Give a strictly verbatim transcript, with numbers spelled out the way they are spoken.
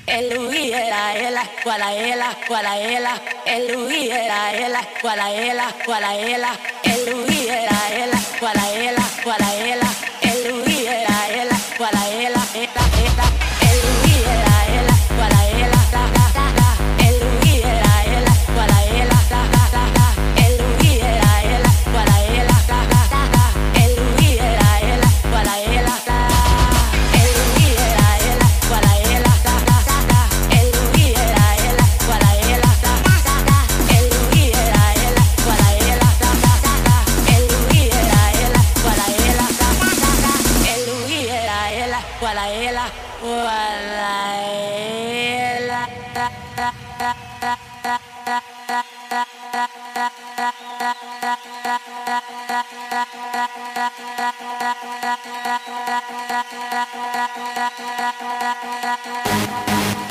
El Luis era ela, cuala ela, cuala ela. El Luis era ela, cuala ela, cuala ela. El Luis era ela, cuala ela, cuala ela. El Luis era ela, cuala ela, eta, eta. El Luis era ela, cuala ela, ta, ta, ta, ta. El Luis era ela, cuala ela, ta, ta, ta, ta. El Luis era ela, cuala ela, ta, ta, ta, ta. El Luis era ela, cuala ela, ta. El Luis era ela, cuala ela, ta, ta, ta, ta. El Luis era ela, cuala ela, ta, ta, ta, ta. El Luis era ela, cuala ela, ta, ta, ta, ta. El Luis era ela, cuala ela, ta, ta, ta, ta. El Luis era ela, cuala ela, cuala ela, ta, ta, ta, ta, ta, ta, ta, ta, ta, ta, ta, ta, ta.